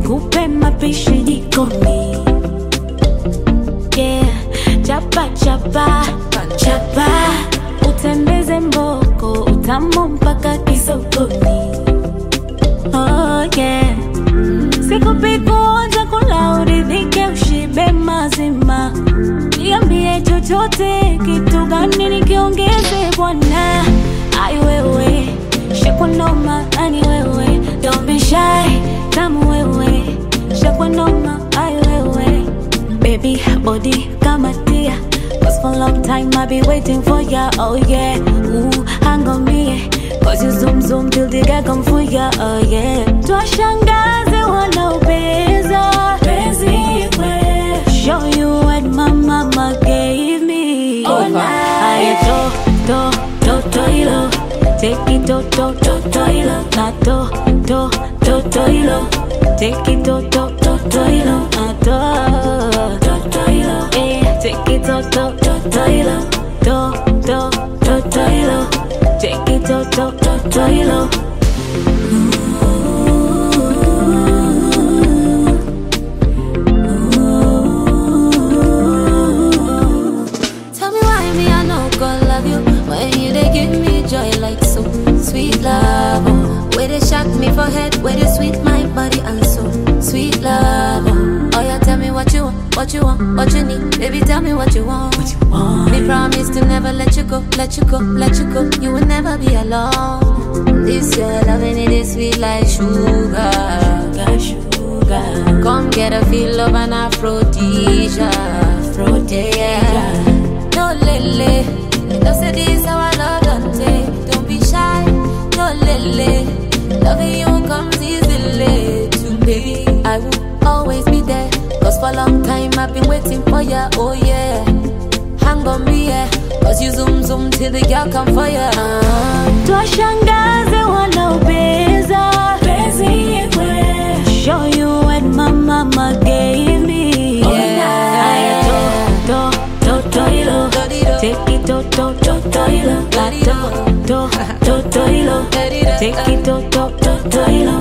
nikupe mapishi jikoni. Yeah, chapa chapa chapa, utembeze mboko utamu mpaka kisokoni. Oh yeah, sikupi kuonja kula uridhike ushibe mazima. Niambie chochote, kitu gani nikiongeze bwana. Ai wewe, shakwa noma ani wewe. Don't be shy, tamu wewe, shakwa noma ai wewe. Baby, body kama tia, cause for a long time I've been waiting for ya. Oh yeah, ooh, hang on me, cause you zoom zoom till the guy come for ya. Oh yeah, twashangaze wanaopeza penzi we. Show you what my mama gave me. Oh nah, I to ilo, take it to ilo, na to ilo, take it to ilo, na to ilo, eh, take it to ilo, to ilo, take it to ilo. Tell me why me I no gonna love you when you they give me joy like so sweet love. Oh, where they shock me for head, where they sweet my body and soul. Sweet love. Oh yeah, tell me what you want, what you want, what you need. Baby, tell me what you want. What you want? Me promise to never let you go, let you go, let you go. You will never be alone. This your loving it is sweet like sugar. Sugar. Come get a feel of an aphrodisia. Yeah. No lele, no say this how I love don't take. Don't be shy, no lele. Loving you comes easily to baby. I will always be there, cause for a long time I've been waiting for ya. Oh yeah, hang on me yeah, cause you zoom zoom till the girl come for ya. Twashangaze wanaopeza penzi we. Show you what my mama gave me. Yeah, to ilo, take it to ilo, to ilo, take it to ilo.